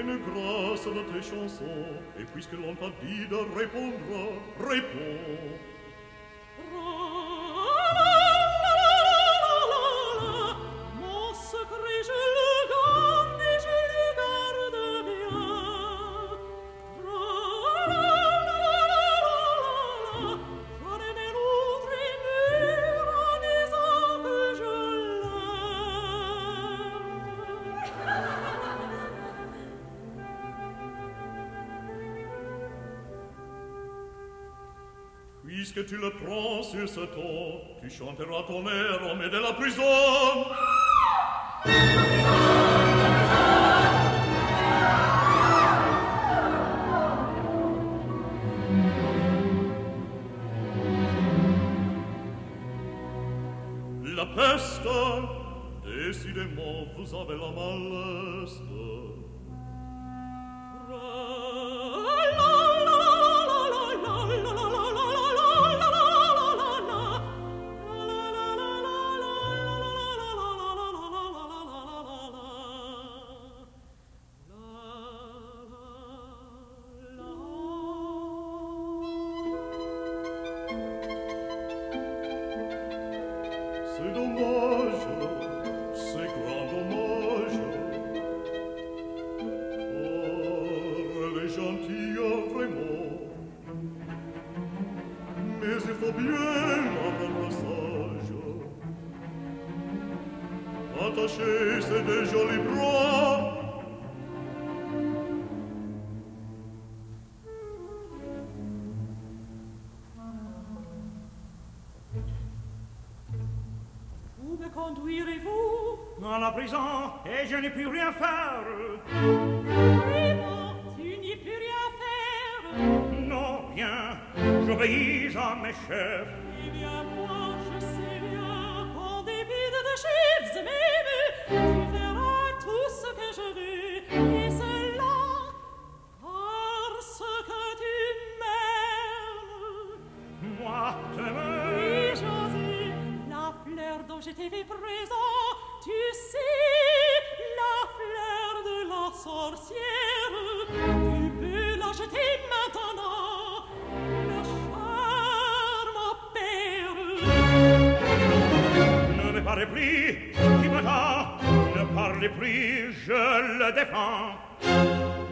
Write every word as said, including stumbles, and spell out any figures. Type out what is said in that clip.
tienne grâce de tes chansons, et puisque l'on t'a dit de répondre, réponds. Mon secret je le garde et je le garde bien. J'en aimais l'autre aimé en disant que je Puisque tu le prends sur ce ton, tu chanteras ton air, homme de la prison. La peste, décidément, vous avez la maleste. C'est dommage, c'est grand dommage. Oh, elle est gentille vraiment, mais il faut bien la rendre sage. Attacher ses deux jolis bras. Où me conduirez-vous? À la prison, et je n'ai plus rien faire. Vraiment, tu n'y peux rien faire. Non, rien, j'obéis à mes chefs. Eh bien, moi, je sais bien qu'en dépit de tes chefs et même, tu feras tout ce que je veux. Et cela, parce que tu m'aimes. Moi, t'aimer. Oui, Josie, la fleur dont je t'ai fait présent, tu sais, la fleur de la sorcière, tu peux la jeter maintenant, le charme opère. Ne me parlez plus, qui m'attend, ne parlez plus, je le défends.